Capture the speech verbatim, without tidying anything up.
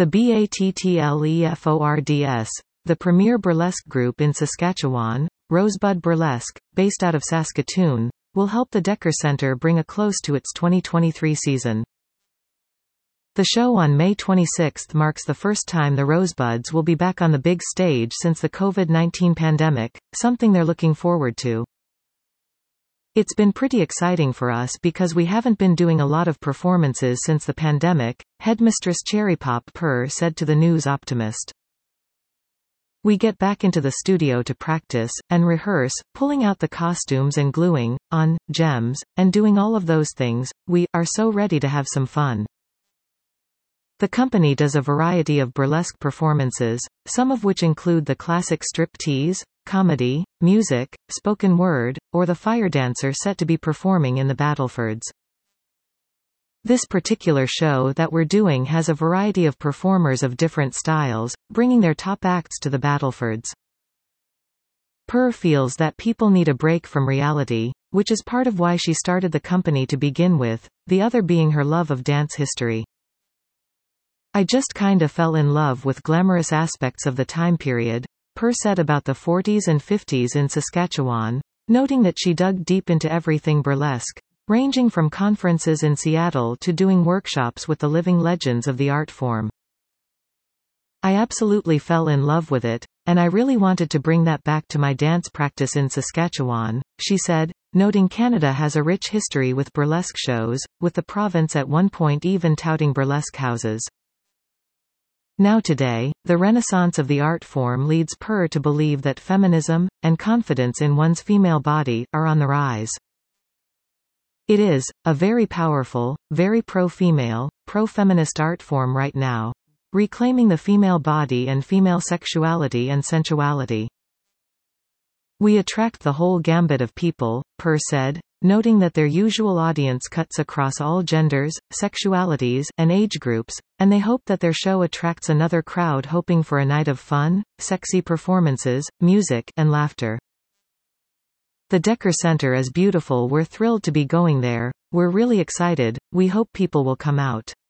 The BATTLEFORDS, the premier burlesque group in Saskatchewan, Rosebud Burlesque, based out of Saskatoon, will help the Decker Centre bring a close to its twenty twenty-three season. The show on May twenty-sixth marks the first time the Rosebuds will be back on the big stage since the COVID nineteen pandemic, something they're looking forward to. It's been pretty exciting for us because we haven't been doing a lot of performances since the pandemic, Headmistress Cherry Pop Purr said to the News Optimist. We get back into the studio to practice, and rehearse, pulling out the costumes and gluing on gems, and doing all of those things. We are so ready to have some fun. The company does a variety of burlesque performances, some of which include the classic striptease, comedy, music, spoken word, or the fire dancer set to be performing in the Battlefords. This particular show that we're doing has a variety of performers of different styles, bringing their top acts to the Battlefords. Purr feels that people need a break from reality, which is part of why she started the company to begin with, the other being her love of dance history. I just kinda fell in love with glamorous aspects of the time period, Purr said about the forties and fifties in Saskatchewan, noting that she dug deep into everything burlesque, ranging from conferences in Seattle to doing workshops with the living legends of the art form. I absolutely fell in love with it, and I really wanted to bring that back to my dance practice in Saskatchewan, she said, noting Canada has a rich history with burlesque shows, with the province at one point even touting burlesque houses. Now today, the renaissance of the art form leads Purr to believe that feminism, and confidence in one's female body, are on the rise. It is a very powerful, very pro-female, pro-feminist art form right now, reclaiming the female body and female sexuality and sensuality. We attract the whole gambit of people, Purr said, noting that their usual audience cuts across all genders, sexualities, and age groups, and they hope that their show attracts another crowd hoping for a night of fun, sexy performances, music, and laughter. The Decker Centre is beautiful. We're thrilled to be going there, we're really excited, we hope people will come out.